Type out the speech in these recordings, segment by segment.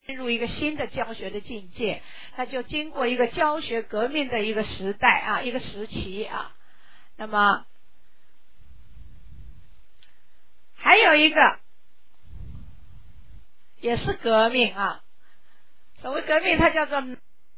进入一个新的教学的境界，它就经过一个教学革命的一个时代啊，一个时期啊。那么还有一个也是革命啊，所谓革命它叫做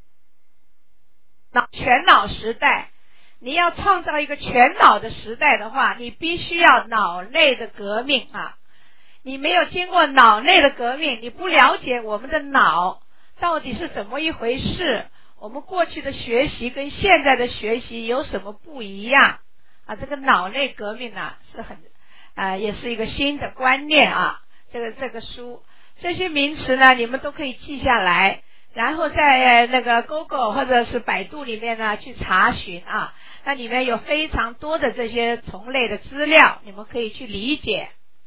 全脑时代。你要创造一个全脑的时代的话，你必须要脑内的革命啊。你没有经过脑内的革命，你不了解我们的脑到底是怎么一回事，我们过去的学习跟现在的学习有什么不一样啊？这个脑内革命呢是很也是一个新的观念啊。这个书这些名词呢你们都可以记下来，然后在那个 Google 或者是百度里面呢去查询啊，那里面有非常多的这些同类的资料，你们可以去理解。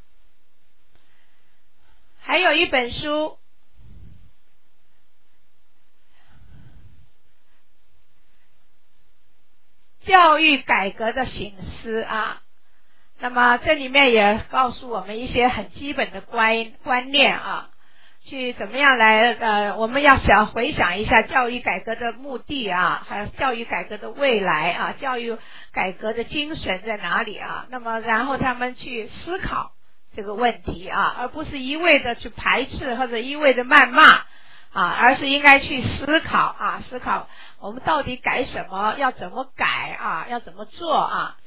还有一本书教育改革的省思啊，那么这里面也告诉我们一些很基本的观念啊，去怎么样来我们要回想一下教育改革的目的啊，还有教育改革的未来啊，教育改革的精神在哪里啊？那么然后他们去思考这个问题啊，而不是一味的去排斥或者一味的谩骂啊，而是应该去思考啊，思考我们到底改什么，要怎么改啊，要怎么做啊？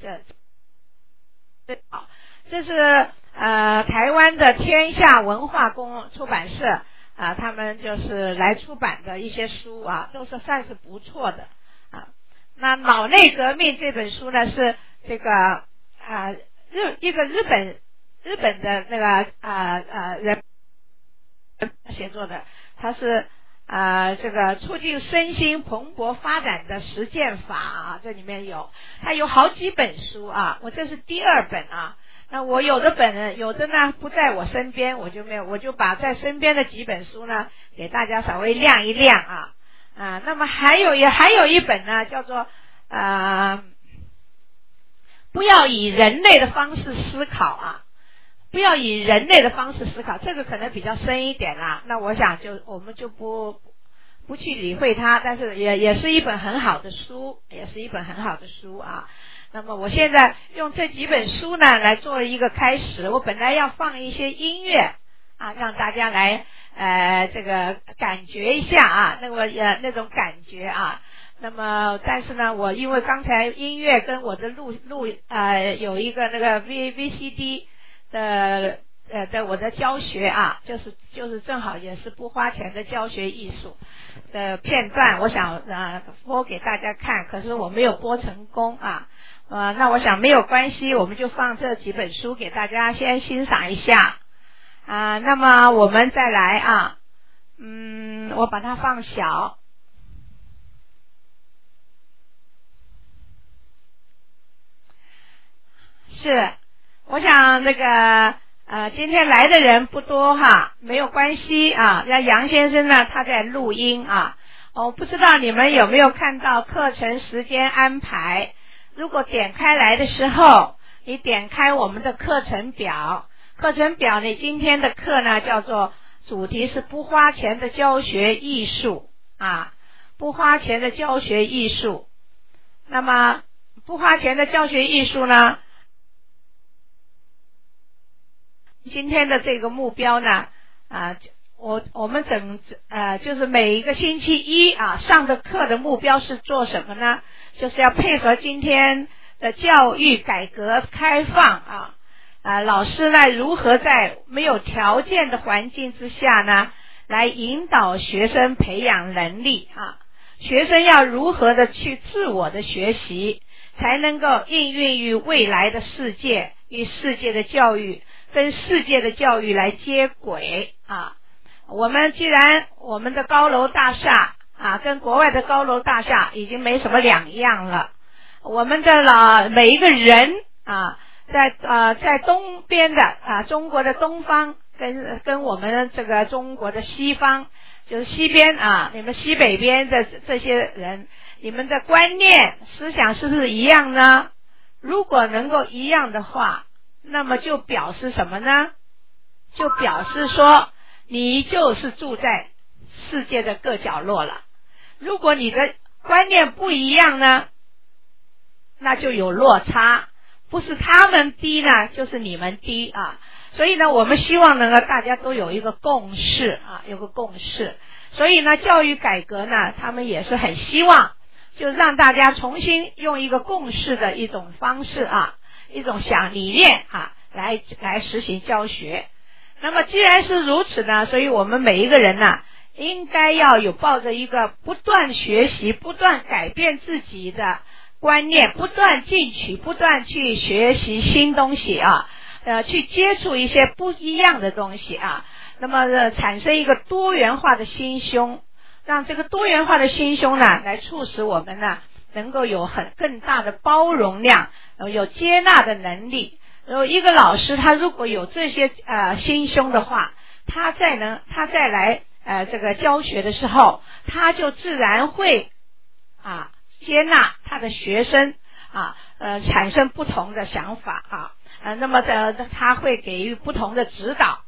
这是台湾的天下文化出版社啊，他们就是来出版的一些书啊，都是算是不错的啊。那脑内革命这本书呢，是这个一个日本的那个人写作的，他是这个促进身心蓬勃发展的实践法啊，这里面它有好几本书啊，我这是第2本啊。那我有的呢不在我身边，我就把在身边的几本书呢给大家稍微亮一亮啊。那么还有一本呢叫做不要以人类的方式思考啊，不要以人类的方式思考，这个可能比较深一点啦。那我想我们就不去理会它，但是也是一本很好的书，啊。那么我现在用这几本书呢来做一个开始，我本来要放一些音乐啊，让大家来这个感觉一下啊，那种感觉啊。那么但是呢，我因为刚才音乐跟我的录有一个那个 VCD 的我的教学啊，就是正好也是不花钱的教学艺术的片段，我想播给大家看，可是我没有播成功啊。那我想没有关系，我们就放这几本书给大家先欣赏一下啊。那么我们再来啊，我把它放小。是，我想那个今天来的人不多哈，没有关系啊。那杨先生呢，他在录音啊。我不知道你们有没有看到课程时间安排。如果点开来的时候，你点开我们的课程表，你今天的课呢叫做主题是不花钱的教学艺术啊，不花钱的教学艺术。那么不花钱的教学艺术呢，今天的这个目标呢我们就是每一个星期一啊上的课的目标是做什么呢？就是要配合今天的教育改革开放老师呢如何在没有条件的环境之下呢，来引导学生培养能力啊。学生要如何的去自我的学习，才能够应运于未来的世界，与世界的教育跟世界的教育来接轨啊。既然我们的高楼大厦跟国外的高楼大厦已经没什么两样了，我们的每一个人在东边的中国的东方跟我们这个中国的西方，就是西边你们西北边的这些人，你们的观念思想是不是一样呢？如果能够一样的话，那么就表示什么呢？就表示说你就是住在世界的各角落了。如果你的观念不一样呢，那就有落差，不是他们低呢，就是你们低啊。所以呢，我们希望呢大家都有一个共识啊，有个共识。所以呢，教育改革呢，他们也是很希望就让大家重新用一个共识的一种方式啊，一种想理念啊来实行教学。那么既然是如此呢，所以我们每一个人呢，应该要有抱着一个不断学习、不断改变自己的观念，不断进取，不断去学习新东西啊，去接触一些不一样的东西啊，那么产生一个多元化的心胸，让这个多元化的心胸呢，来促使我们呢能够有更大的包容量，有接纳的能力。一个老师他如果有这些心胸的话，他再来这个教学的时候，他就自然会接纳他的学生产生不同的想法那么他会给予不同的指导。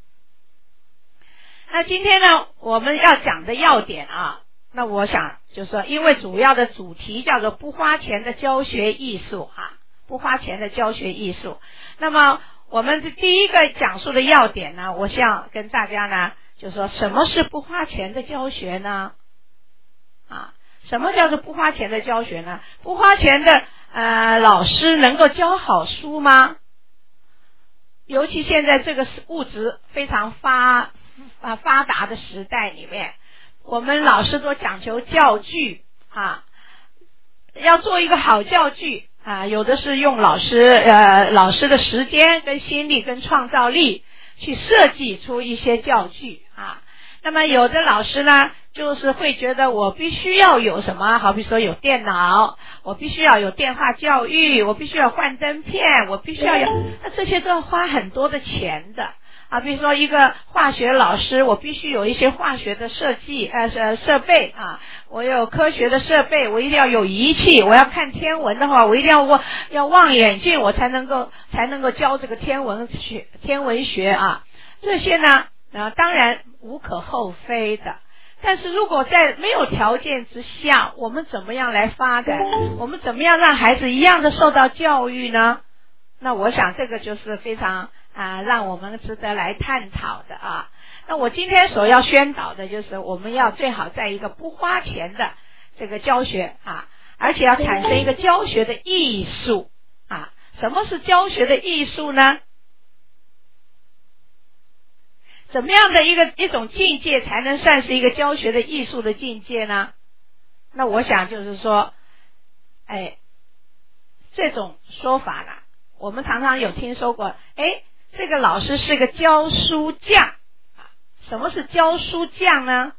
那今天呢，我们要讲的要点那我想就是说，因为主要的主题叫做不花钱的教学艺术不花钱的教学艺术。那么我们第一个讲述的要点呢，我想跟大家呢就是说，什么是不花钱的教学呢？什么叫做不花钱的教学呢？不花钱的老师能够教好书吗？尤其现在这个物质非常发达的时代里面，我们老师都讲求教具要做一个好教具有的是用老师的时间跟心力跟创造力去设计出一些教具那么有的老师呢，就是会觉得我必须要有什么，好比说有电脑，我必须要有电话教育，我必须要换灯片，我必须要有，那这些都要花很多的钱的比如说一个化学老师，我必须有一些化学的设备我有科学的设备，我一定要有仪器，我要看天文的话，我一定要望远镜，我才能够教这个天文学这些呢当然无可厚非的。但是如果在没有条件之下，我们怎么样来发展？我们怎么样让孩子一样的受到教育呢？那我想这个就是非常让我们值得来探讨的那我今天所要宣导的就是，我们要最好在一个不花钱的这个教学而且要产生一个教学的艺术什么是教学的艺术呢？怎么样的一种境界才能算是一个教学的艺术的境界呢？那我想就是说这种说法呢，我们常常有听说过这个老师是个教书匠什么是教书匠呢？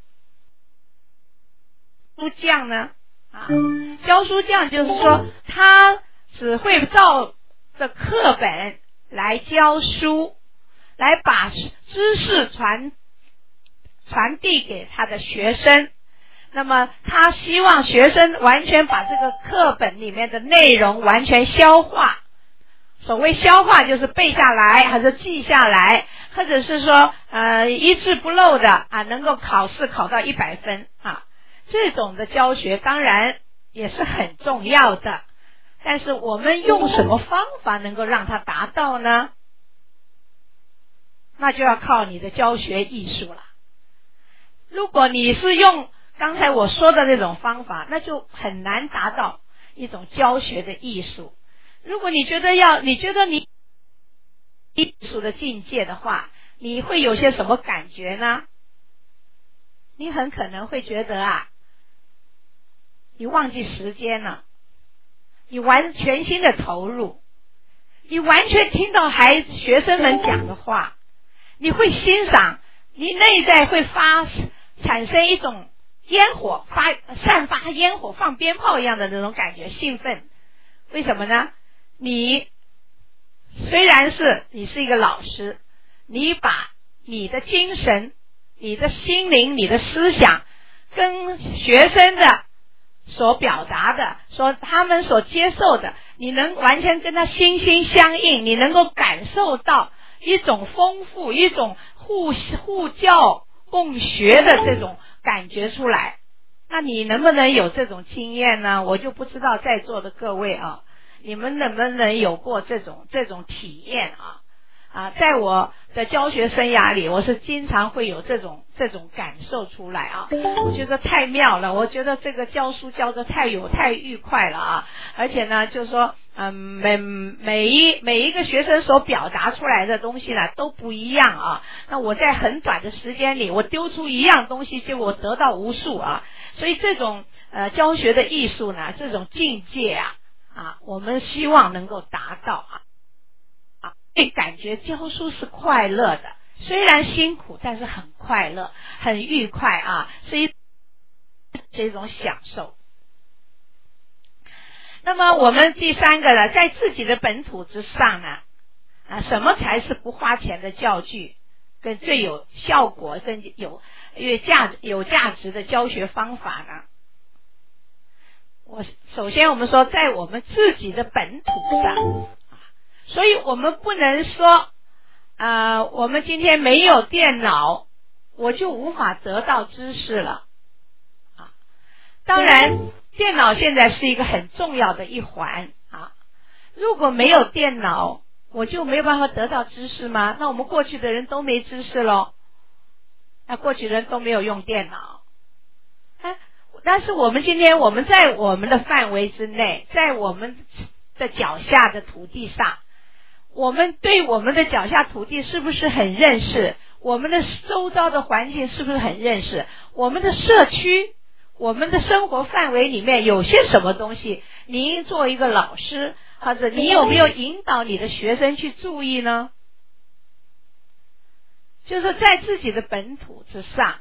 教书匠就是说，他只会照着课本来教书，来把知识传递给他的学生。那么他希望学生完全把这个课本里面的内容完全消化。所谓消化就是背下来，还是记下来，或者是说一字不漏的能够考试考到100分这种的教学当然也是很重要的。但是我们用什么方法能够让它达到呢？那就要靠你的教学艺术了。如果你是用刚才我说的那种方法，那就很难达到一种教学的艺术。如果你觉得你艺术的境界的话，你会有些什么感觉呢？你很可能会觉得你忘记时间了，你全心的投入，你完全听到学生们讲的话，你会欣赏，你内在会产生一种散发烟火放鞭炮一样的那种感觉，兴奋。为什么呢？你虽然你是一个老师，你把你的精神、你的心灵、你的思想跟学生的所表达的，他们所接受的，你能完全跟他心心相印，你能够感受到一种丰富、一种互教共学的这种觉出来。那你能不能有这种经验呢？我就不知道在座的各位啊，你们能不能有过这种体验在我的教学生涯里，我是经常会有这种感受出来啊，我觉得太妙了，我觉得这个教书教得太愉快了啊，而且呢，就是说每一个学生所表达出来的东西呢都不一样啊。那我在很短的时间里，我丢出一样东西，结果我得到无数啊。所以这种教学的艺术呢，这种境界我们希望能够达到会感觉教书是快乐的，虽然辛苦，但是很快乐，很愉快是一种享受。那么我们第三个呢，在自己的本土之上呢，什么才是不花钱的教具，跟最有效果，跟有价值的教学方法呢？首先我们说在我们自己的本土上，所以我们不能说我们今天没有电脑，我就无法得到知识了当然电脑现在是一个很重要的一环如果没有电脑，我就没有办法得到知识吗？那我们过去的人都没知识咯，那过去人都没有用电脑但是我们今天我们在我们的范围之内，在我们的脚下的土地上，我们对我们的脚下土地是不是很认识？我们的周遭的环境是不是很认识？我们的社区，我们的生活范围里面有些什么东西？您作为一个老师，或者你有没有引导你的学生去注意呢？就是在自己的本土之上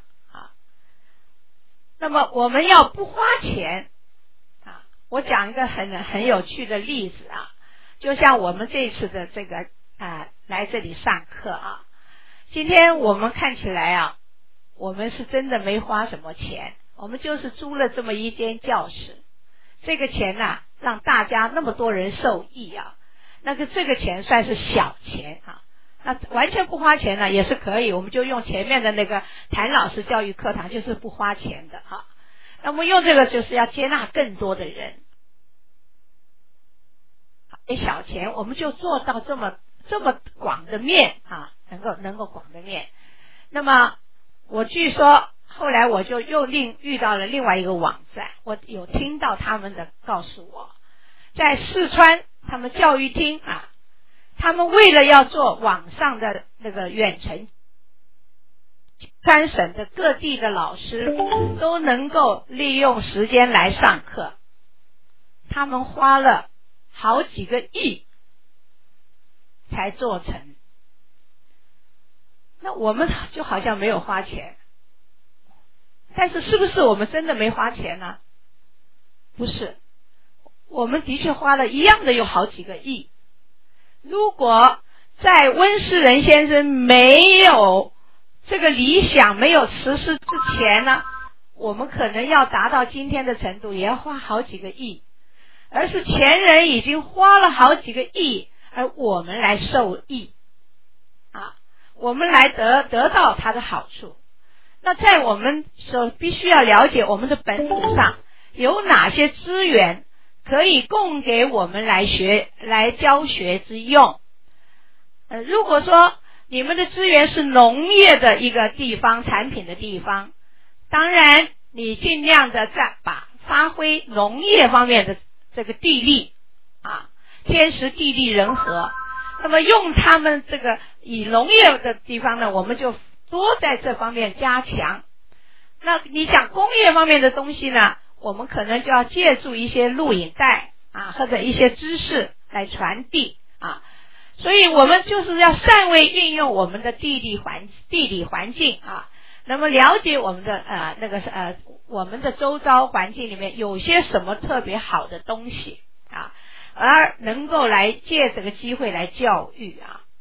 那么我们要不花钱我讲一个很有趣的例子就像我们这次的这个来这里上课今天我们看起来我们是真的没花什么钱，我们就是租了这么一间教室，这个钱让大家那么多人受益这个钱算是小钱那完全不花钱呢也是可以，我们就用前面的那个谭老师教育课堂，就是不花钱的那么用这个就是要接纳更多的人，小钱我们就做到这么广的面能够广的面。那么我据说后来我就又遇到了另外一个网站，我有听到他们的告诉我，在四川他们教育厅他们为了要做网上的那个远程，三省的各地的老师都能够利用时间来上课，他们花了好几个亿才做成。那我们就好像没有花钱，但是是不是我们真的没花钱呢？不是，我们的确花了一样的有好几个亿。如果在温世仁先生没有这个理想没有实施之前呢，我们可能要达到今天的程度也要花好几个亿，而是前人已经花了好几个亿，而我们来受益我们来得到它的好处。那在我们必须要了解我们的本土上有哪些资源可以供给我们来教学之用。如果说你们的资源是农业的一个地方，产品的地方，当然你尽量的发挥农业方面的这个地利天时地利人和，那么用他们这个以农业的地方呢，我们就多在这方面加强。那你讲工业方面的东西呢，我们可能就要借助一些录影带或者一些知识来传递所以我们就是要善为运用我们的地理环境那么了解我们的我们的周遭环境里面有些什么特别好的东西而能够来借这个机会来教育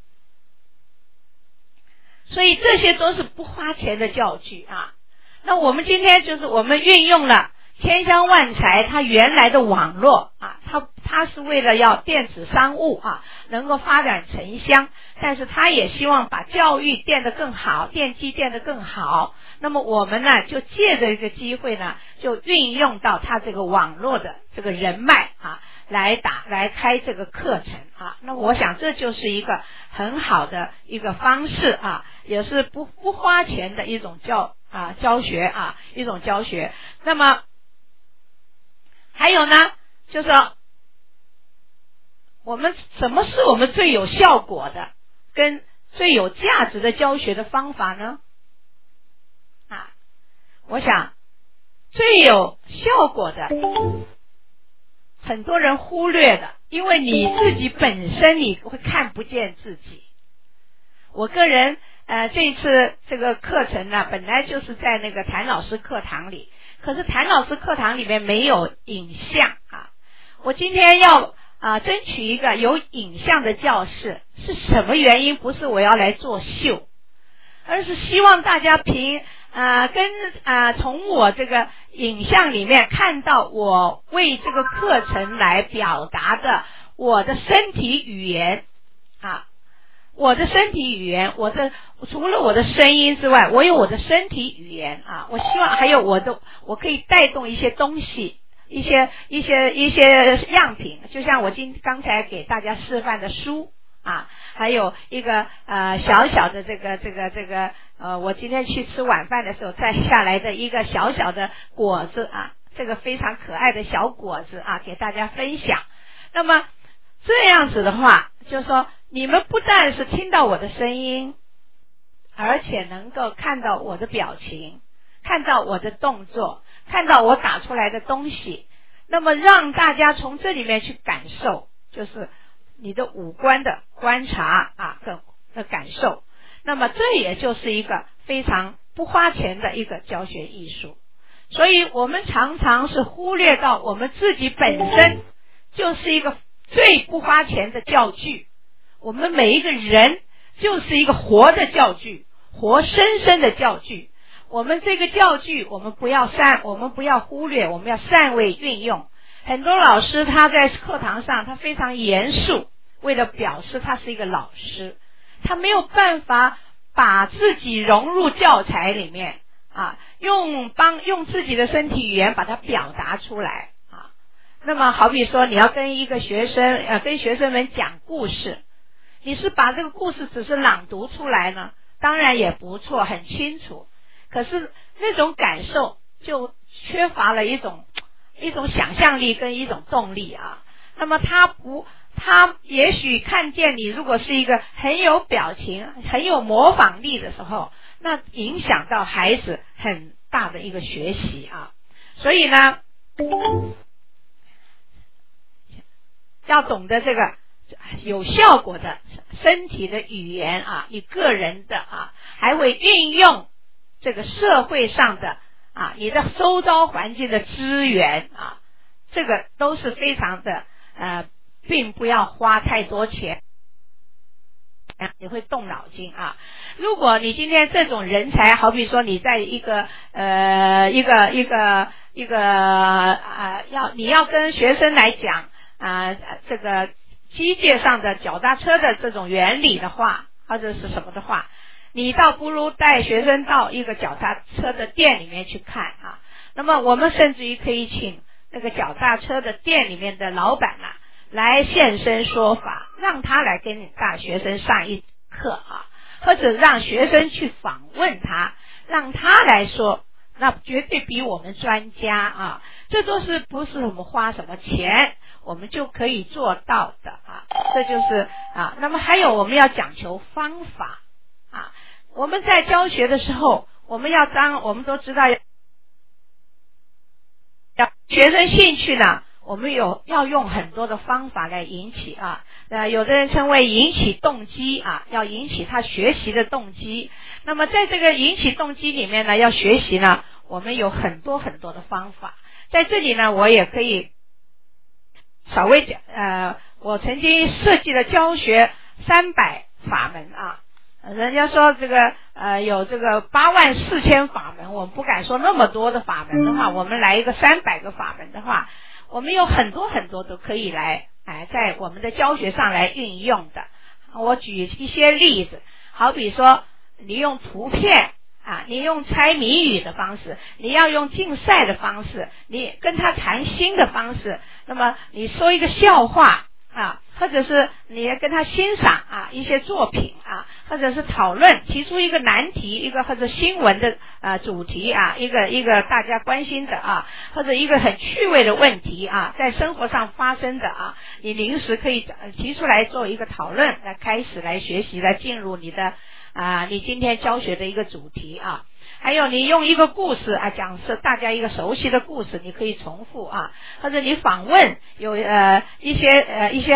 所以这些都是不花钱的教具那我们今天就是我们运用了千乡万财它原来的网络它是为了要电子商务能够发展城乡，但是它也希望把教育变得更好，电机变得更好， 那么我们呢就借着一个机会呢，就运用到他这个网络的这个人脉啊，来开这个课程啊。那我想这就是一个很好的一个方式啊，也是不花钱的一种教学啊，一种教学。那么还有呢，就是说什么是我们最有效果的跟最有价值的教学的方法呢？啊，我想最有效果的，很多人忽略的，因为你自己本身你会看不见自己。我个人这一次这个课程呢，本来就是在那个谭老师课堂里，可是谭老师课堂里面没有影像啊。我今天要争取一个有影像的教室，是什么原因？不是我要来作秀，而是希望大家从我这个影像里面看到我为这个课程来表达的我的身体语言啊，我的身体语言，除了我的声音之外，我有我的身体语言啊。我希望还有我可以带动一些东西，一些样品，就像我刚才给大家示范的书啊，还有一个小小的这个我今天去吃晚饭的时候摘下来的一个小小的果子啊，这个非常可爱的小果子啊，给大家分享。那么这样子的话，就是说你们不但是听到我的声音，而且能够看到我的表情，看到我的动作，看到我打出来的东西，那么让大家从这里面去感受，就是你的五官的观察啊的感受。那么这也就是一个非常不花钱的一个教学艺术。所以我们常常是忽略到我们自己本身就是一个最不花钱的教具，我们每一个人就是一个活的教具，活生生的教具。我们这个教具我们不要忽略，我们要善为运用。很多老师他在课堂上他非常严肃，为了表示他是一个老师，他没有办法把自己融入教材里面啊，用自己的身体语言把它表达出来啊。那么好比说你要跟一个学生们讲故事，你是把这个故事只是朗读出来呢，当然也不错，很清楚，可是那种感受就缺乏了一种想象力跟一种动力啊。那么他也许看见你如果是一个很有表情很有模仿力的时候，那影响到孩子很大的一个学习啊。所以呢要懂得这个有效果的身体的语言啊，你个人的啊，还会运用这个社会上的啊，你的周遭环境的资源啊，这个都是非常的并不要花太多钱，你会动脑筋啊。如果你今天这种人才，好比说你在你要跟学生来讲这个机械上的脚踏车的这种原理的话，或者是什么的话，你倒不如带学生到一个脚踏车的店里面去看啊。那么我们甚至于可以请那个脚踏车的店里面的老板来现身说法，让他来跟大学生上一课啊，或者让学生去访问他，让他来说，那绝对比我们专家啊，这都是不是我们花什么钱我们就可以做到的啊。这就是那么还有我们要讲求方法啊。我们在教学的时候，我们都知道要学生兴趣呢，我们要用很多的方法来引起有的人称为引起动机要引起他学习的动机。那么在这个引起动机里面呢，要学习呢，我们有很多很多的方法。在这里呢，我也可以稍微讲我曾经设计了教学300法门人家说这个有这个84000法门，我们不敢说那么多的法门的话，我们来一个300个法门的话，我们有很多很多都可以来在我们的教学上来运用的。我举一些例子，好比说你用图片啊，你用猜谜语的方式，你要用竞赛的方式，你跟他谈心的方式，那么你说一个笑话啊，或者是你跟他欣赏啊一些作品啊，或者是讨论，提出一个难题，一个或者新闻的主题啊，一个大家关心的啊，或者一个很趣味的问题啊，在生活上发生的啊，你临时可以提出来做一个讨论，来开始来学习，来进入你的你今天教学的一个主题啊。还有你用一个故事啊，讲是大家一个熟悉的故事，你可以重复啊，或者你访问有一些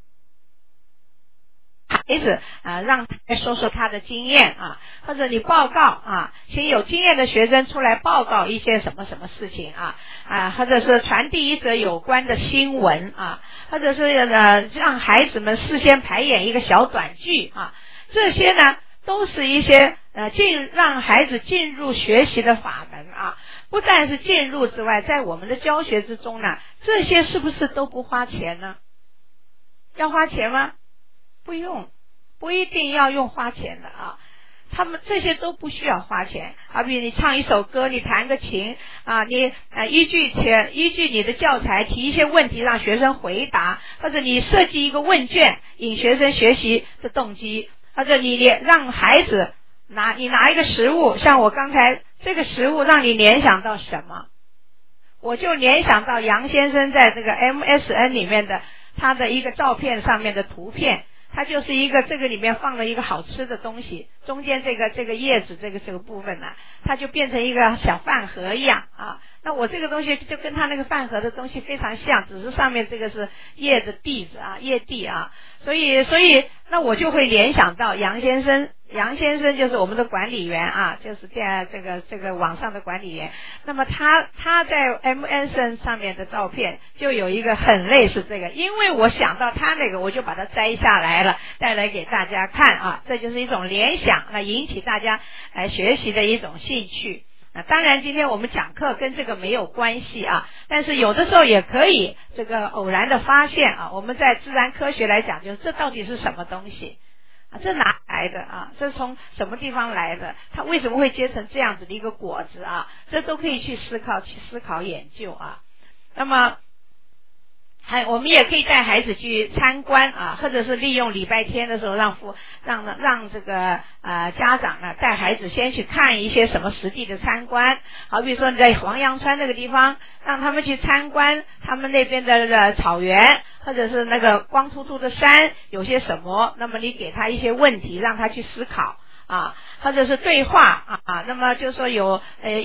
孩子让他说说他的经验啊，或者你报告啊，请有经验的学生出来报告一些什么什么事情啊，或者是传递一则有关的新闻啊，或者是让孩子们事先排演一个小短剧啊，这些呢都是一些让孩子进入学习的法门啊。不但是进入之外，在我们的教学之中呢，这些是不是都不花钱呢？要花钱吗？不用，不一定要用花钱的啊。他们这些都不需要花钱，好比你唱一首歌，你弹个琴啊，你依据你的教材提一些问题让学生回答，或者你设计一个问卷引学生学习的动机，或者你让孩子拿一个食物，像我刚才这个食物让你联想到什么，我就联想到杨先生在这个 MSN 里面的他的一个照片上面的图片，它就是一个这个里面放了一个好吃的东西，中间这个叶子这个部分呢，它就变成一个小饭盒一样啊。那我这个东西就跟他那个饭盒的东西非常像，只是上面这个是叶子地子啊，叶地啊，所以那我就会联想到杨先生就是我们的管理员啊，就是这个网上的管理员。那么他在 MSN 上面的照片就有一个很类似这个，因为我想到他那个，我就把它摘下来了，带来给大家看啊，这就是一种联想，那引起大家来学习的一种兴趣。当然今天我们讲课跟这个没有关系啊，但是有的时候也可以这个偶然的发现啊，我们在自然科学来讲，就是这到底是什么东西啊？这哪来的啊？这是从什么地方来的？它为什么会结成这样子的一个果子啊？这都可以去思考研究啊。那么我们也可以带孩子去参观啊，或者是利用礼拜天的时候让这个家长呢带孩子先去看一些什么实地的参观，好比说你在黄杨川那个地方，让他们去参观他们那边的草原，或者是那个光秃秃的山有些什么，那么你给他一些问题让他去思考啊，或者是对话啊，那么就是说有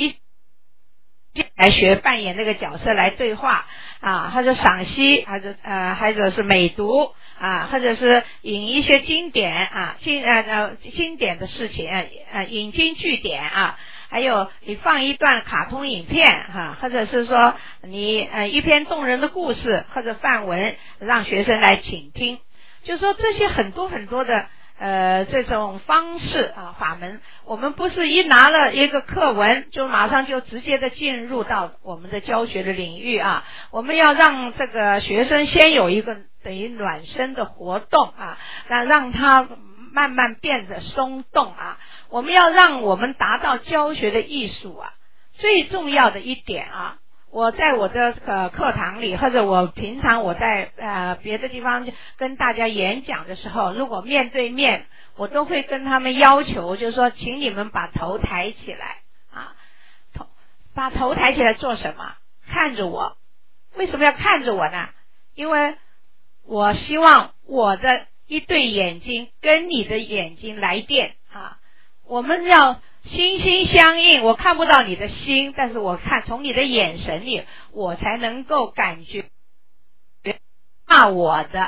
来学扮演这个角色来对话啊，或者赏析，或者是美读啊，或者是引一些经典啊，经典的事情引经据典啊，还有你放一段卡通影片或者是说你一篇动人的故事或者范文让学生来倾听，就是说这些很多很多的这种方式啊法门，我们不是一拿了一个课文就马上就直接的进入到我们的教学的领域啊，我们要让这个学生先有一个等于暖身的活动啊，让他慢慢变得松动啊，我们要让我们达到教学的艺术啊，最重要的一点啊，我在我的课堂里，或者我平常我在别的地方跟大家演讲的时候，如果面对面，我都会跟他们要求，就是说请你们把头抬起来啊，把头抬起来做什么？看着我。为什么要看着我呢？因为我希望我的一对眼睛跟你的眼睛来电啊，我们要心心相印，我看不到你的心，但是我看从你的眼神里，我才能够感觉我的，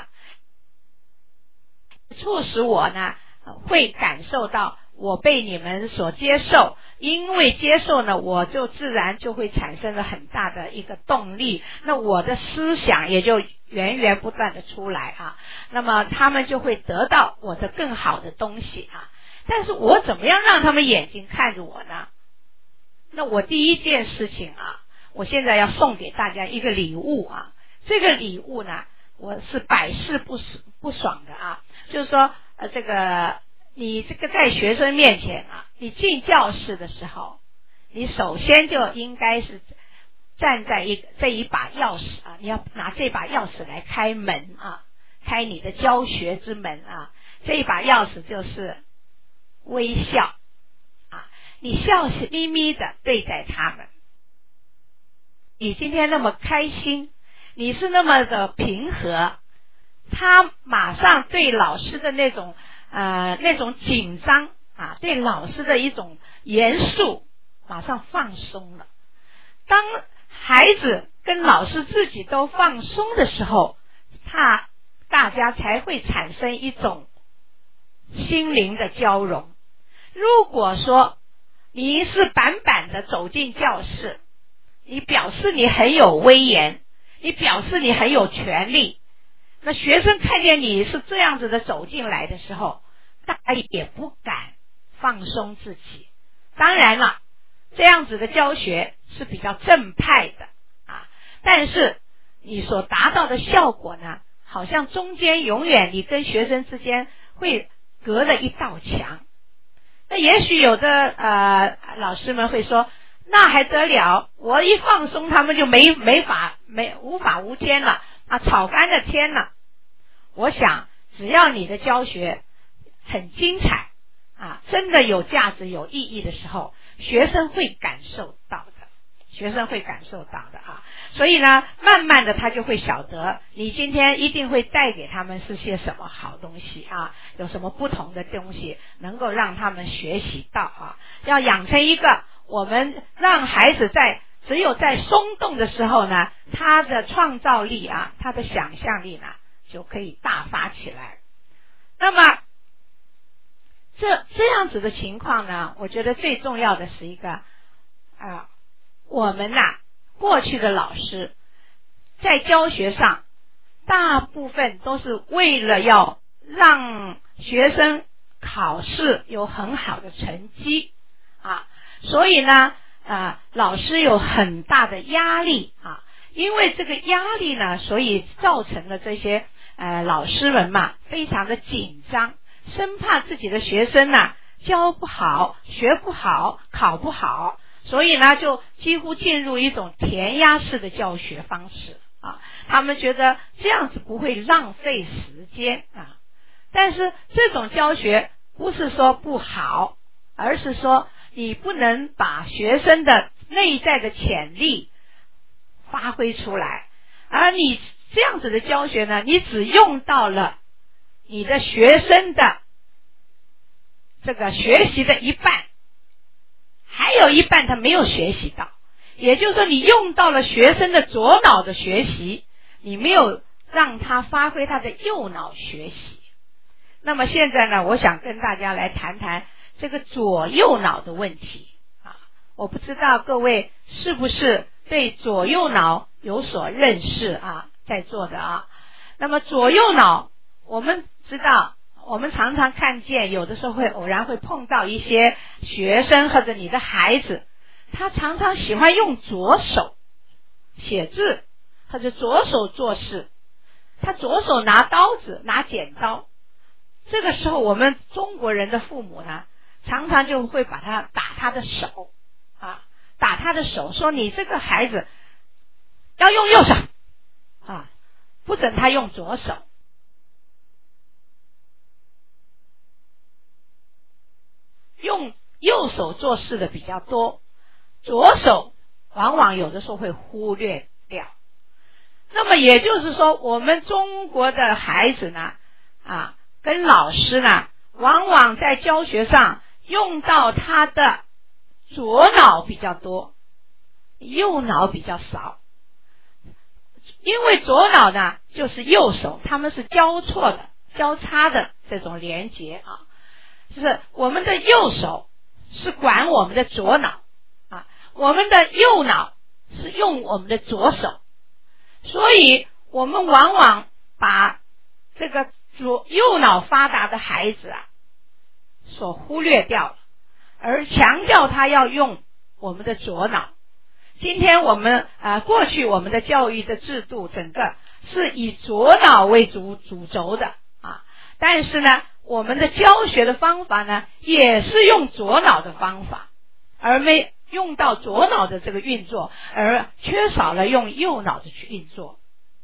促使我呢会感受到我被你们所接受，因为接受呢，我就自然就会产生了很大的一个动力，那我的思想也就源源不断的出来啊，那么他们就会得到我的更好的东西啊。但是我怎么样让他们眼睛看着我呢？那我第一件事情啊，我现在要送给大家一个礼物啊，这个礼物呢，我是百试不爽的啊，就是说这个你这个在学生面前啊，你进教室的时候，你首先就应该是站在这一把钥匙啊，你要拿这把钥匙来开门啊，开你的教学之门啊。这一把钥匙就是微笑啊，你笑眯眯的对待他们。你今天那么开心，你是那么的平和，他马上对老师的那种紧张啊，对老师的一种严肃马上放松了。当孩子跟老师自己都放松的时候，大家才会产生一种心灵的交融。如果说你是板板的走进教室，你表示你很有威严，你表示你很有权利，那学生看见你是这样子的走进来的时候，大家也不敢放松自己。当然了，这样子的教学是比较正派的啊，但是你所达到的效果呢，好像中间永远你跟学生之间会隔了一道墙。那也许有的老师们会说，那还得了，我一放松他们就无法无天了啊，草干的天了。我想只要你的教学很精彩啊，真的有价值有意义的时候，学生会感受到的啊。所以呢，慢慢的他就会晓得你今天一定会带给他们是些什么好东西啊，有什么不同的东西能够让他们学习到啊。要养成一个我们让孩子只有在松动的时候呢，他的创造力啊，他的想象力呢就可以大发起来。那么这样子的情况呢，我觉得最重要的是一个我们过去的老师在教学上大部分都是为了要让学生考试有很好的成绩啊，所以呢老师有很大的压力啊，因为这个压力呢，所以造成了这些老师们嘛非常的紧张，生怕自己的学生教不好，学不好，考不好，所以呢就几乎进入一种填鸭式的教学方式啊。他们觉得这样子不会浪费时间啊，但是这种教学不是说不好，而是说你不能把学生的内在的潜力发挥出来，而你这样子的教学呢，你只用到了你的学生的这个学习的一半，还有一半他没有学习到，也就是说你用到了学生的左脑的学习，你没有让他发挥他的右脑学习。那么现在呢，我想跟大家来谈谈这个左右脑的问题啊。我不知道各位是不是对左右脑有所认识啊，在座的啊。那么左右脑，我们知道，我们常常看见有的时候偶然会碰到一些学生或者你的孩子，他常常喜欢用左手写字或者左手做事，他左手拿刀子拿剪刀。这个时候我们中国人的父母呢，常常就会把他打他的手啊，打他的手，说你这个孩子要用右手啊，不准他用左手。用右手做事的比较多，左手往往有的时候会忽略掉。那么也就是说，我们中国的孩子呢跟老师呢，往往在教学上用到他的左脑比较多，右脑比较少。因为左脑呢就是右手，他们是交错的交叉的这种连结啊，就是我们的右手是管我们的左脑啊，我们的右脑是用我们的左手，所以我们往往把这个右脑发达的孩子所忽略掉了，而强调他要用我们的左脑。今天我们过去我们的教育的制度整个是以左脑为主轴的啊，但是呢我们的教学的方法呢，也是用左脑的方法，而没用到左脑的这个运作，而缺少了用右脑的去运作。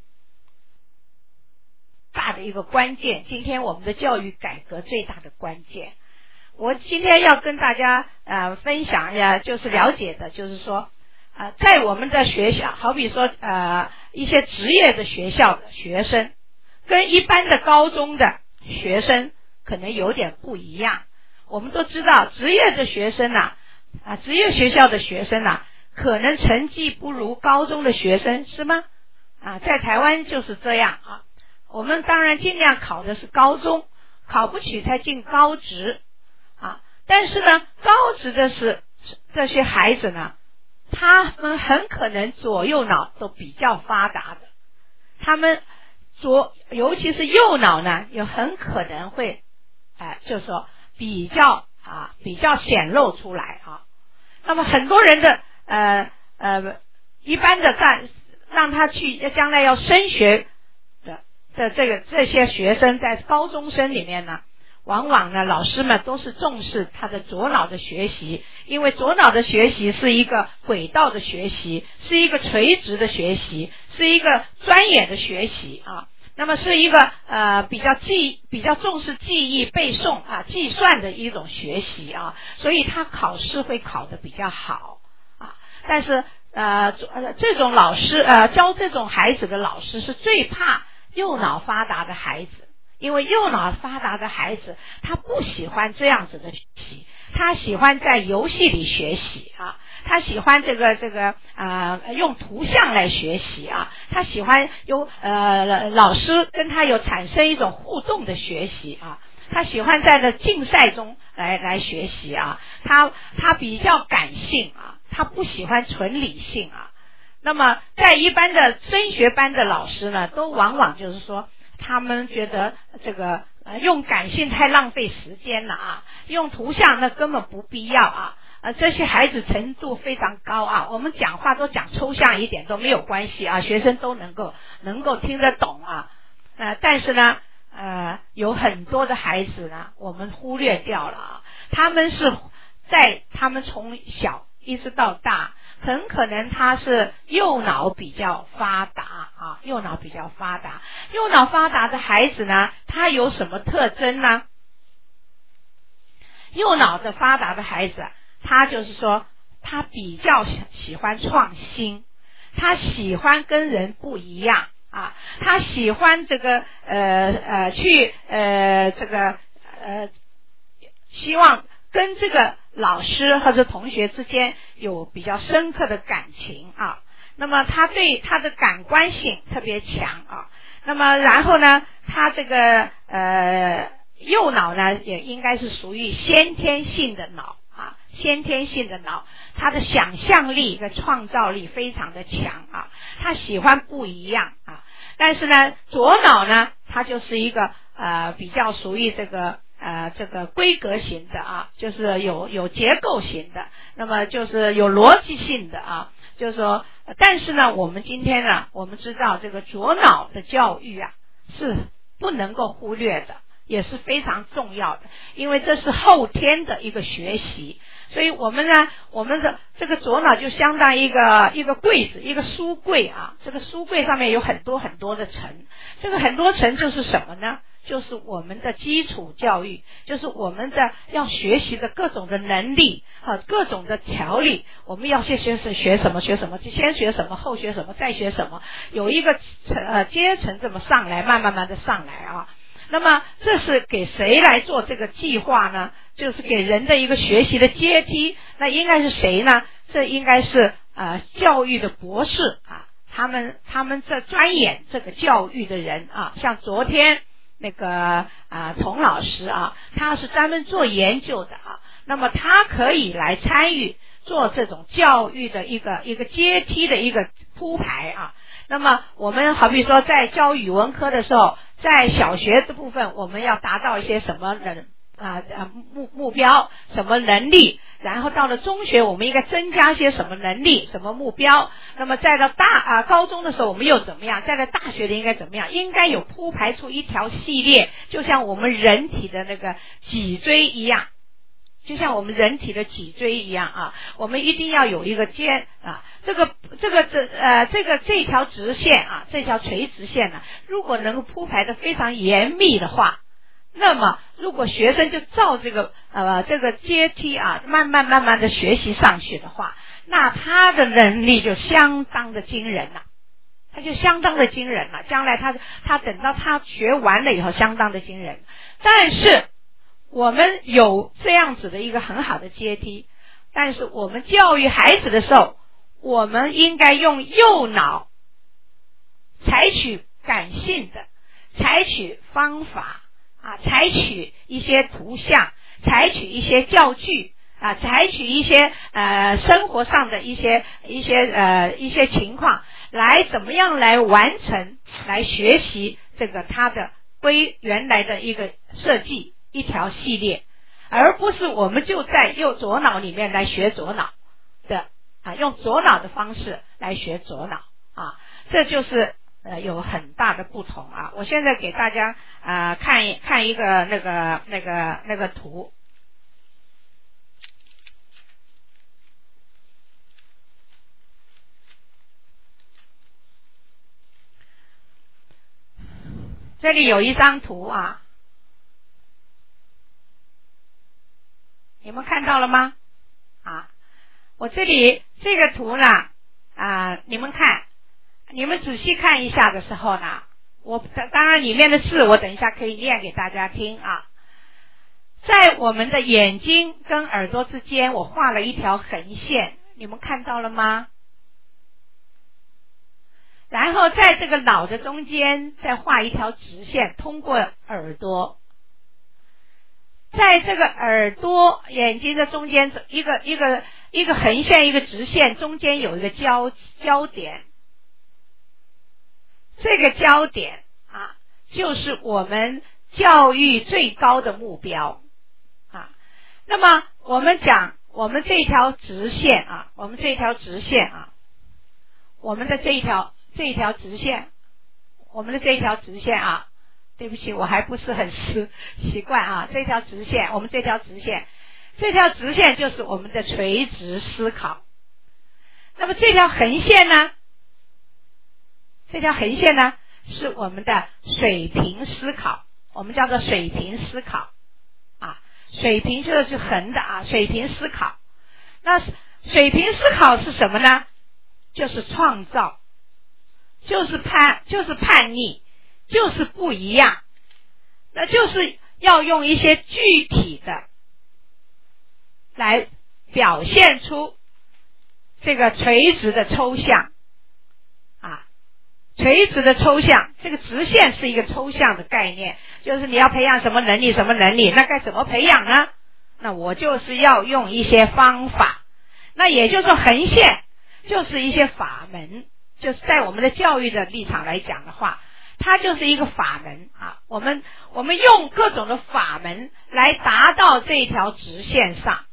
大的一个关键，今天我们的教育改革最大的关键，我今天要跟大家分享呀，就是了解的，就是说在我们的学校，好比说一些职业的学校的学生，跟一般的高中的学生可能有点不一样。我们都知道，职业的学生职业学校的学生可能成绩不如高中的学生，是吗？在台湾就是这样啊。我们当然尽量考的是高中，考不取才进高职但是呢，高职的是这些孩子呢，他们很可能左右脑都比较发达的，他们尤其是右脑呢，也很可能会就是说比较显露出来那么很多人的一般的让他去将来要升学的这些学生，在高中生里面呢，往往呢老师们都是重视他的左脑的学习，因为左脑的学习是一个轨道的学习，是一个垂直的学习，是一个专业的学习那么是一个比较重视记忆背诵计算的一种学习所以他考试会考得比较好但是这种老师教这种孩子的老师是最怕右脑发达的孩子，因为右脑发达的孩子他不喜欢这样子的学习，他喜欢在游戏里学习他喜欢这个用图像来学习他喜欢有老师跟他有产生一种互动的学习他喜欢在竞赛中来学习他比较感性他不喜欢纯理性那么在一般的升学班的老师呢，都往往就是说他们觉得这个用感性太浪费时间了用图像那根本不必要这些孩子程度非常高我们讲话都讲抽象一点都没有关系学生都能够听得懂但是呢有很多的孩子呢我们忽略掉了他们从小一直到大，很可能他是右脑比较发达右脑比较发达。右脑发达的孩子呢，他有什么特征呢？右脑的发达的孩子他就是说他比较喜欢创新，他喜欢跟人不一样他喜欢这个希望跟这个老师或者同学之间有比较深刻的感情那么他对他的感官性特别强那么然后呢，他这个右脑呢也应该是属于先天性的脑先天性的脑，他的想象力和创造力非常的强他喜欢不一样但是呢，左脑呢，他就是一个比较属于这个规格型的就是有结构型的，那么就是有逻辑性的就是说，但是呢，我们今天呢，我们知道这个左脑的教育是不能够忽略的，也是非常重要的，因为这是后天的一个学习。所以我们呢，我们的这个左脑就相当于一个柜子，一个书柜这个书柜上面有很多很多的层，这个很多层就是什么呢？就是我们的基础教育，就是我们的要学习的各种的能力各种的条理，我们要学什么，先学什么，后学什么，再学什么，有一个阶层这么上来，慢慢的上来那么这是给谁来做这个计划呢？就是给人的一个学习的阶梯。那应该是谁呢？这应该是教育的博士他们这钻研这个教育的人像昨天那个童老师他是专门做研究的那么他可以来参与做这种教育的一个阶梯的一个铺排那么我们好比说在教语文科的时候，在小学的部分我们要达到一些什么目标，什么能力然后到了中学我们应该增加些什么能力什么目标，那么再到高中的时候我们又怎么样，再到大学的应该怎么样，应该有铺排出一条系列，就像我们人体的那个脊椎一样，就像我们人体的脊椎一样啊，我们一定要有一个肩啊，这条直线啊，这条垂直线呢，如果能够铺排的非常严密的话，那么如果学生就照这个阶梯啊，慢慢的学习上去的话，那他的能力就相当的惊人了，将来他等到他学完了以后相当的惊人。但是我们有这样子的一个很好的阶梯，但是我们教育孩子的时候，我们应该用右脑，采取感性的，采取方法啊，采取一些图像，采取一些教具啊，采取一些生活上的一些情况，来怎么样来完成，来学习这个他的原来的一个设计一条系列，而不是我们就在左脑里面来学左脑的啊，用左脑的方式来学左脑啊，这就是有很大的不同啊。我现在给大家看一个那个图。这里有一张图啊，你们看到了吗？啊，我这里这个图呢你们看，你们仔细看一下的时候呢，当然里面的字我等一下可以念给大家听啊。在我们的眼睛跟耳朵之间我画了一条横线，你们看到了吗？然后在这个脑的中间再画一条直线通过耳朵，在这个耳朵眼睛的中间一个横线一个直线，中间有一个焦点，这个焦点啊就是我们教育最高的目标啊。那么我们讲我们这条直线啊，我们的这一条直线，啊，对不起，我还不是很习惯啊。这条直线就是我们的垂直思考。那么这条横线呢是我们的水平思考，我们叫做水平思考啊。水平就是横的啊，水平思考。那水平思考是什么呢？就是创造，就是叛逆，就是不一样，那就是要用一些具体的来表现出这个垂直的抽象啊。垂直的抽象，这个直线是一个抽象的概念，就是你要培养什么能力，那该怎么培养呢？那我就是要用一些方法。那也就是说横线就是一些法门，就是在我们的教育的立场来讲的话，它就是一个法门啊。我们用各种的法门来达到这条直线上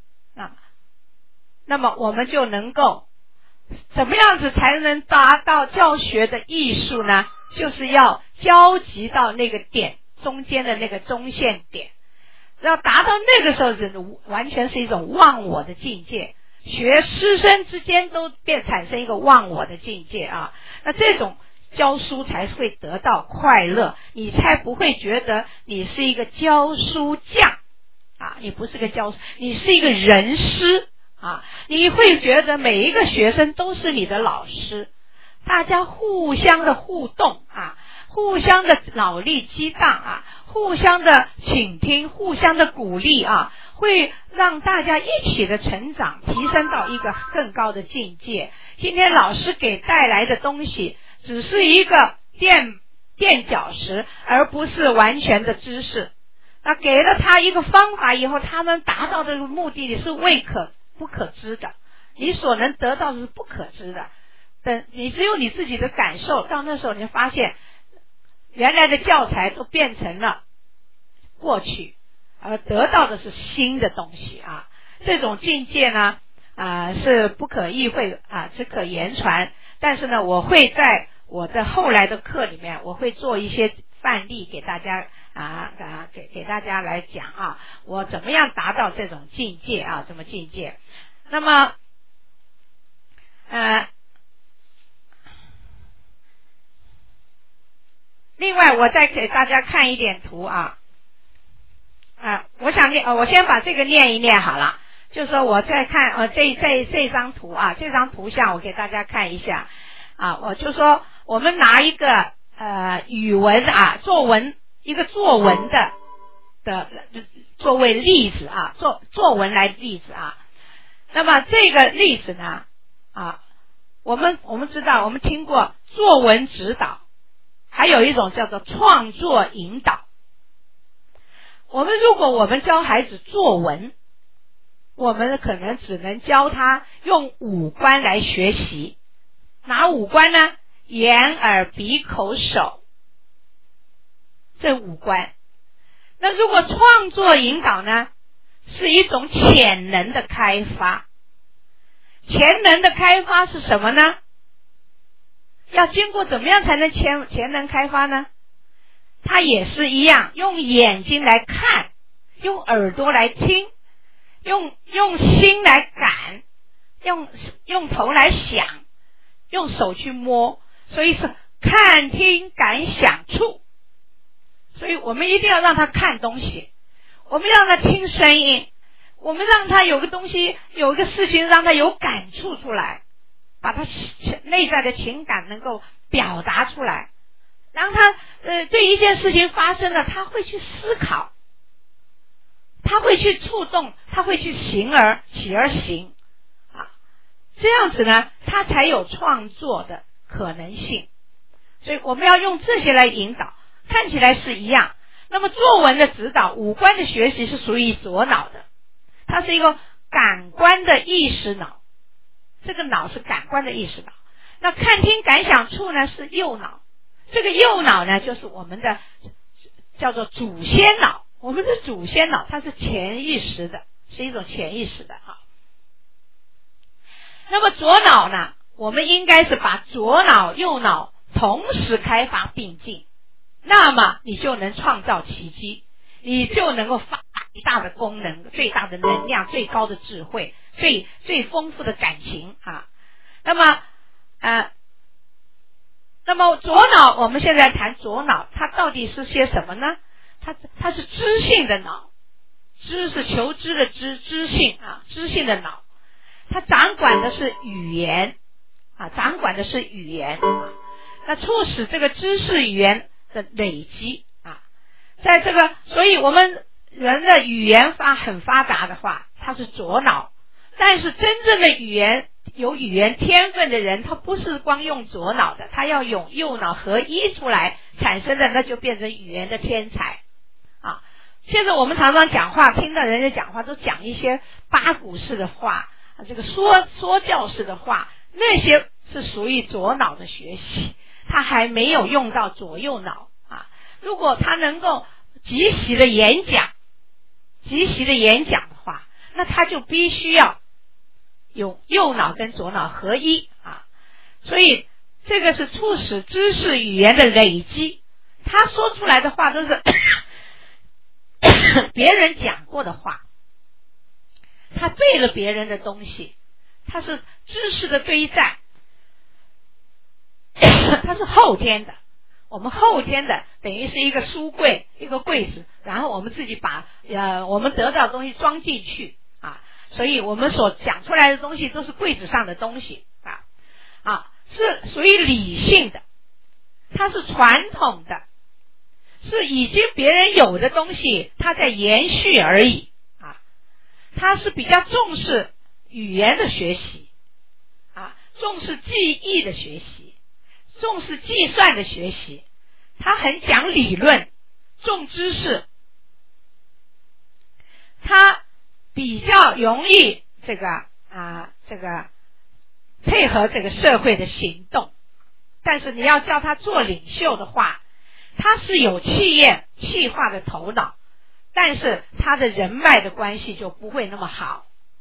那么我们就能够怎么样子才能达到教学的艺术呢？就是要交集到那个点中间的那个中线点，要达到那个时候完全是一种忘我的境界，师生之间都产生一个忘我的境界啊。那这种教书才会得到快乐，你才不会觉得你是一个教书匠啊，你不是个教书，你是一个人师啊。你会觉得每一个学生都是你的老师，大家互相的互动啊，互相的脑力激荡啊，互相的倾听，互相的鼓励啊，会让大家一起的成长，提升到一个更高的境界。今天老师给带来的东西只是一个垫脚石，而不是完全的知识。那给了他一个方法以后，他们达到的目的是不可知的，你所能得到的是不可知的。等你只有你自己的感受，到那时候你会发现原来的教材都变成了过去，而得到的是新的东西啊。 这种境界呢是不可意会只可言传。但是呢，我会在我的后来的课里面，我会做一些范例给大家给大家来讲我怎么样达到这种境界怎么境界。那么另外我再给大家看一点图我先把这个念一念好了。就是说我再看这张图这张图像我给大家看一下我就说我们拿一个语文作文一个作文的作为例子作文来例子那么这个例子呢我们知道我们听过作文指导，还有一种叫做创作引导。如果我们教孩子作文，我们可能只能教他用五官来学习。哪五官呢？眼耳鼻口手，这五官。那如果创作引导呢，是一种潜能的开发。潜能的开发是什么呢？要经过怎么样才能潜能开发呢？它也是一样，用眼睛来看，用耳朵来听，用心来感，用头来想，用手去摸，所以是看听感想触。所以我们一定要让他看东西，我们让他听声音，我们让他有个东西，有一个事情让他有感触出来，把他内在的情感能够表达出来，让他对一件事情发生了，他会去思考，他会去触动，他会去起而行这样子呢，他才有创作的可能性。所以我们要用这些来引导，看起来是一样。那么作文的指导，五官的学习是属于左脑的，它是一个感官的意识脑，这个脑是感官的意识脑。那看听感想触呢是右脑，这个右脑呢就是我们的叫做祖先脑。我们的祖先脑它是潜意识的，是一种潜意识的那么左脑呢，我们应该是把左脑右脑同时开发并进，那么你就能创造奇迹，你就能够发最大的功能，最大的能量，最高的智慧，最丰富的感情那么左脑，我们现在谈左脑，它到底是些什么呢？它是知性的脑，知是求知的知性知性的脑，它掌管的是语言那促使这个知识语言的累积在这个，所以我们人的语言很发达的话，它是左脑。但是真正的有语言天分的人，他不是光用左脑的，他要用右脑合一出来产生的，那就变成语言的天才现在我们常常讲话，听到人家讲话都讲一些八股式的话这个说教式的话，那些是属于左脑的学习，他还没有用到左右脑如果他能够即席的演讲的话，那他就必须要有右脑跟左脑合一所以这个是促使知识语言的累积，他说出来的话都是别人讲过的话，他背了别人的东西，他是知识的堆栈它是后天的，我们后天的等于是一个书柜，一个柜子，然后我们自己把我们得到的东西装进去所以我们所讲出来的东西都是柜子上的东西是属于理性的，它是传统的，是已经别人有的东西，它在延续而已它是比较重视语言的学习重视记忆的学习，重视计算的学习，他很讲理论，重知识，他比较容易这个配合这个社会的行动。但是你要叫他做领袖的话，他是有企划的头脑，但是他的人脉的关系就不会那么好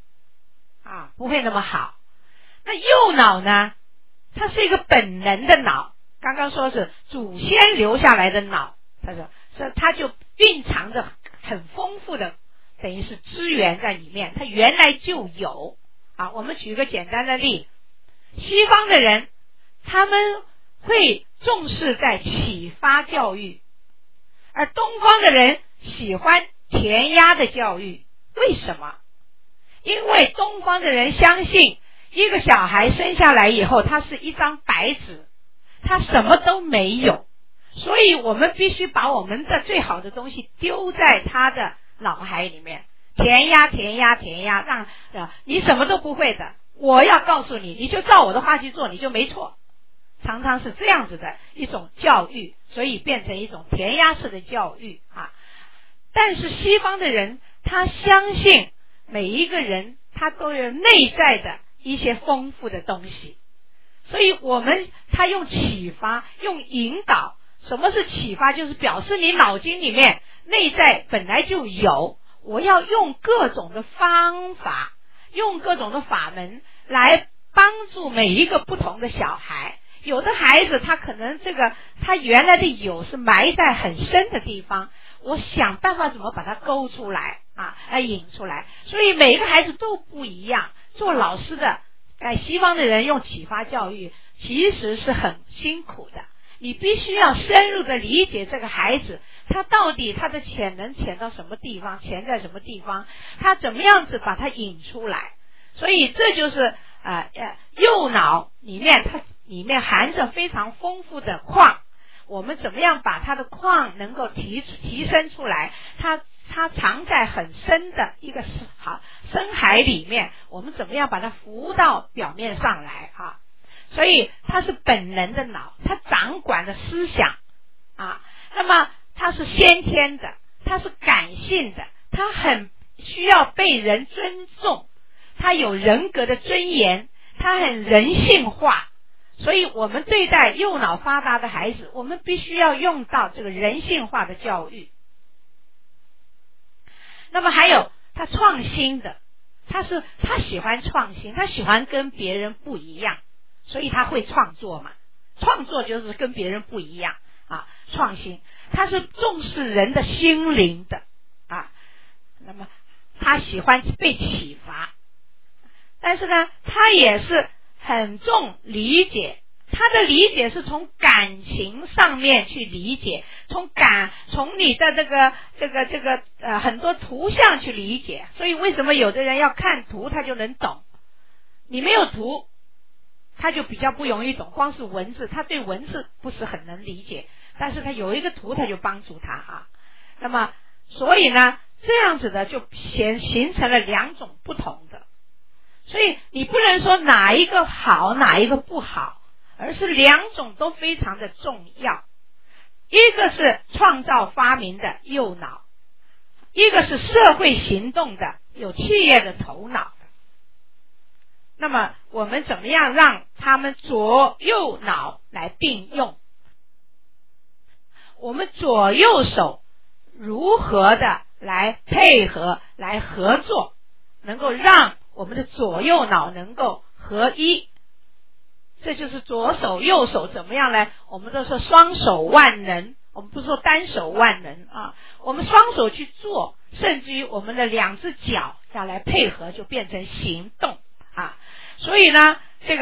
不会那么好。那右脑呢，它是一个本能的脑，刚刚说是祖先留下来的脑，他说它就蕴藏着很丰富的等于是资源在里面，它原来就有。我们举个简单的例，西方的人他们会重视在启发教育，而东方的人喜欢填鸭的教育。为什么？因为东方的人相信一个小孩生下来以后，他是一张白纸，他什么都没有，所以我们必须把我们的最好的东西丢在他的脑海里面，填鸭，让你什么都不会的，我要告诉你，你就照我的话去做，你就没错。常常是这样子的一种教育，所以变成一种填鸭式的教育但是西方的人他相信每一个人他都有内在的一些丰富的东西，所以他用启发，用引导。什么是启发？就是表示你脑筋里面内在本来就有，我要用各种的方法，用各种的法门来帮助每一个不同的小孩。有的孩子他可能他原来的有是埋在很深的地方，我想办法怎么把它勾出来来引出来。所以每个孩子都不一样。做老师的西方的人用启发教育其实是很辛苦的，你必须要深入的理解这个孩子，他到底他的潜能潜到什么地方，潜在什么地方，他怎么样子把它引出来。所以这就是右脑里面它里面含着非常丰富的矿，我们怎么样把它的矿能够提升出来，它藏在很深的一个深海里面，我们怎么样把它浮到表面上来所以它是本能的脑，它掌管了思想那么它是先天的，它是感性的，它很需要被人尊重，它有人格的尊严，它很人性化。所以我们对待右脑发达的孩子，我们必须要用到这个人性化的教育。那么还有他创新的，他喜欢创新，他喜欢跟别人不一样，所以他会创作嘛。创作就是跟别人不一样创新。他是重视人的心灵的那么他喜欢被启发，但是呢，他也是很重理解，他的理解是从感情上面去理解，从你的这个很多图像去理解。所以为什么有的人要看图他就能懂，你没有图他就比较不容易懂。光是文字，他对文字不是很能理解，但是他有一个图他就帮助他那么所以呢，这样子的就形成了两种不同的。所以你不能说哪一个好哪一个不好，而是两种都非常的重要。一个是创造发明的右脑，一个是社会行动的有企业的头脑。那么我们怎么样让他们左右脑来并用？我们左右手如何的来配合来合作，能够让我们的左右脑能够合一。这就是左手右手怎么样来，我们都说双手万能，我们不是说单手万能我们双手去做，甚至于我们的两只脚要来配合，就变成行动所以呢，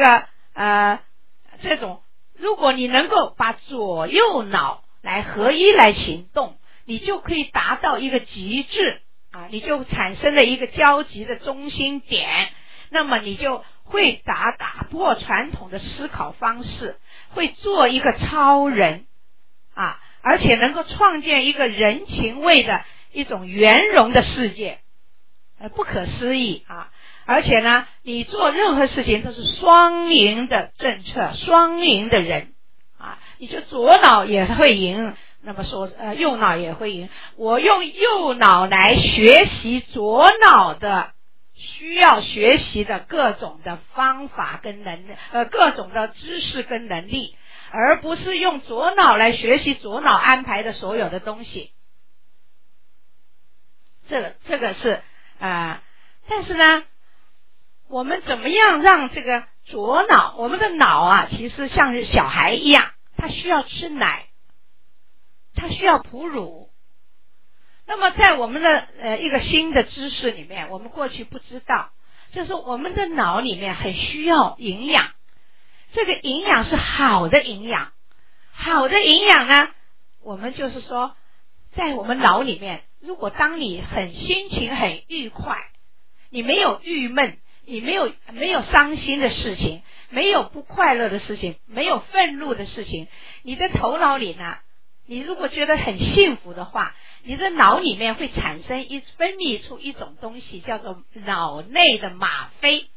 这种如果你能够把左右脑来合一来行动，你就可以达到一个极致你就产生了一个交集的中心点，那么你就会打破传统的思考方式，会做一个超人而且能够创建一个人情味的一种圆融的世界，不可思议而且呢，你做任何事情都是双赢的政策，双赢的人你就左脑也会赢，那么说右脑也会赢。我用右脑来学习左脑的需要学习的各种的方法跟能力各种的知识跟能力，而不是用左脑来学习左脑安排的所有的东西。这个是但是呢， 我们怎么样让这个左脑，我们的脑啊，其实像是小孩一样，他需要吃奶，他需要哺乳。那么在我们的一个新的知识里面，我们过去不知道，就是我们的脑里面很需要营养，这个营养是好的营养。好的营养呢，我们就是说在我们脑里面，如果当你心情很愉快，你没有郁闷，你没有伤心的事情，没有不快乐的事情，没有愤怒的事情，你的头脑里呢，你如果觉得很幸福的话，你的脑里面会分泌出一种东西叫做脑内的吗啡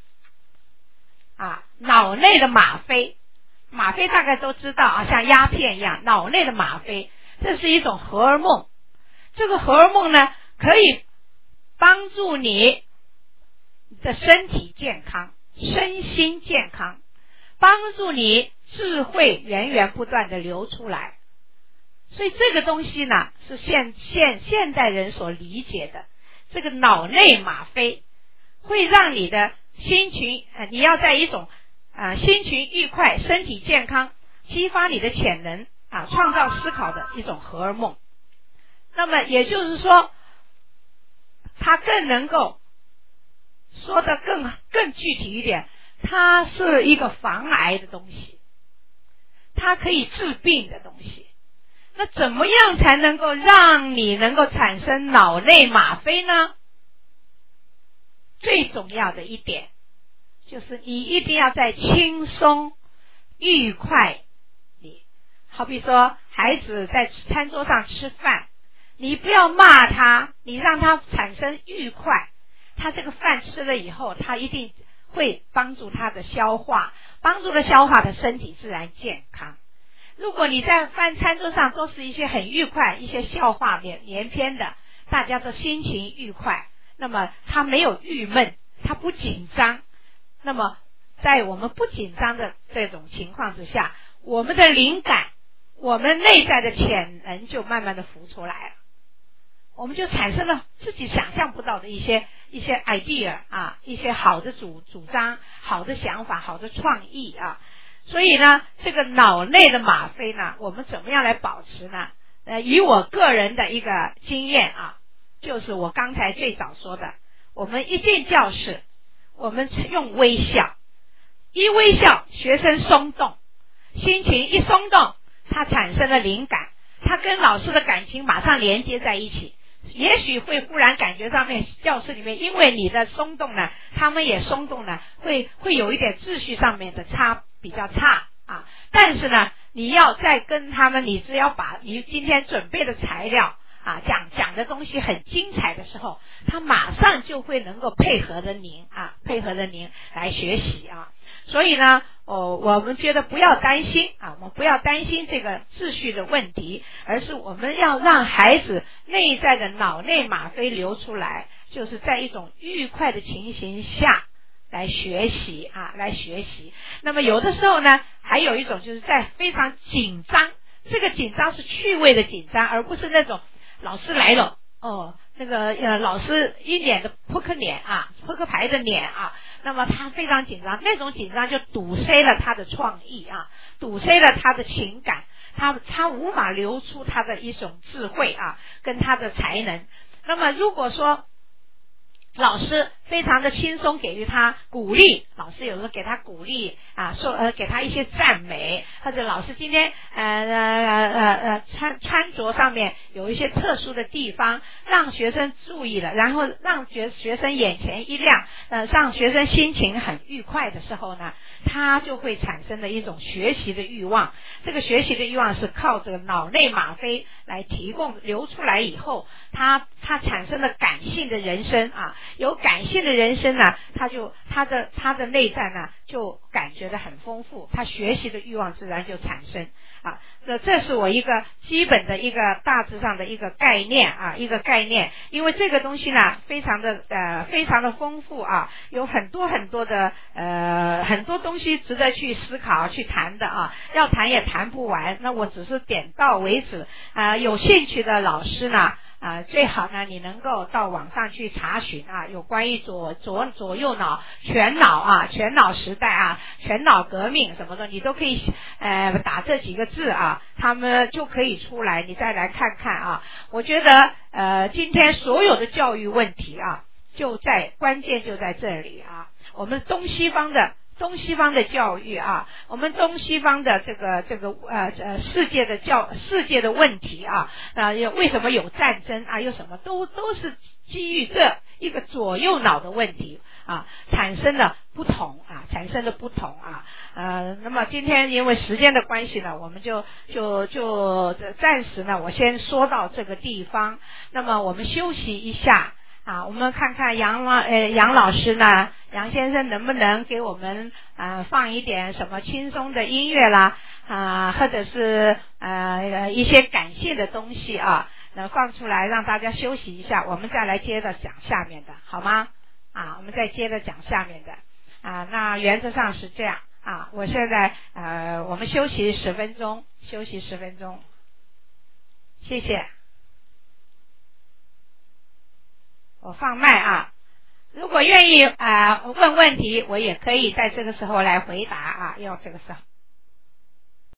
啊，脑内的吗啡大概都知道啊，像鸦片一样，脑内的吗啡，这是一种荷尔蒙。这个荷尔蒙呢，可以帮助你的身体健康，身心健康，帮助你智慧源源不断的流出来。所以这个东西呢，是现代人所理解的。这个脑内吗啡会让你的心情你要在一种心情愉快，身体健康，激发你的潜能创造思考的一种荷尔蒙。那么也就是说，它更能够说得更具体一点，它是一个防癌的东西，它可以治病的东西。那怎么样才能够让你能够产生脑内吗啡呢？最重要的一点就是你一定要在轻松愉快里。好比说孩子在餐桌上吃饭，你不要骂他，你让他产生愉快，他这个饭吃了以后，他一定会帮助他的消化，帮助了消化的身体自然健康。如果你在餐桌上都是一些很愉快，一些笑话连篇的，大家的心情愉快，那么他没有郁闷，他不紧张。那么在我们不紧张的这种情况之下，我们的灵感，我们内在的潜能就慢慢的浮出来了，我们就产生了自己想象不到的一些 idea 一些好的主张，好的想法，好的创意所以呢，这个脑内的吗啡呢，我们怎么样来保持呢？以我个人的一个经验就是我刚才最早说的，我们一进教室，我们用微笑，一微笑，学生松动，心情一松动，他产生了灵感，他跟老师的感情马上连接在一起，也许会忽然感觉上面教室里面因为你的松动呢，他们也松动呢，会有一点秩序上面的比较差但是呢，你要再跟他们，你只要把你今天准备的材料讲的东西很精彩的时候，他马上就会能够配合着您来学习所以呢我们觉得不要担心我们不要担心这个秩序的问题，而是我们要让孩子内在的脑内吗啡流出来，就是在一种愉快的情形下来学习那么有的时候呢，还有一种就是在非常紧张，这个紧张是趣味的紧张，而不是那种老师来了那个老师一脸的扑克牌的脸那么他非常紧张，那种紧张就堵塞了他的创意堵塞了他的情感，他无法流出他的一种智慧跟他的才能。那么如果说老师非常的轻松给予他鼓励，老师有时候给他鼓励给他一些赞美，或者老师今天穿着上面有一些特殊的地方让学生注意了，然后让学生眼前一亮让学生心情很愉快的时候呢，他就会产生了一种学习的欲望。这个学习的欲望是靠这个脑内吗啡来提供流出来以后，他产生了感性的人生有感性的人生呢，他的内在呢就感觉得很丰富，他学习的欲望自然就产生这是我一个基本的一个大致上的一个概念因为这个东西呢非常的丰富有很多的很多东西值得去思考去谈的要谈也谈不完，那我只是点到为止有兴趣的老师呢最好呢你能够到网上去查询有关于左右脑全脑时代全脑革命什么的，你都可以打这几个字他们就可以出来，你再来看看我觉得今天所有的教育问题关键就在这里我们东西方的教育我们东西方的这个世界的问题为什么有战争有什么都是基于这一个左右脑的问题产生了不同那么今天因为时间的关系呢，我们就暂时呢我先说到这个地方，那么我们休息一下我们看看杨老师呢，杨先生能不能给我们放一点什么轻松的音乐啦或者是一些感谢的东西能放出来让大家休息一下，我们再来接着讲下面的好吗？我们再接着讲下面的那原则上是这样我现在我们休息10分钟，谢谢。我放麦如果愿意问问题，我也可以在这个时候来回答用这个时候。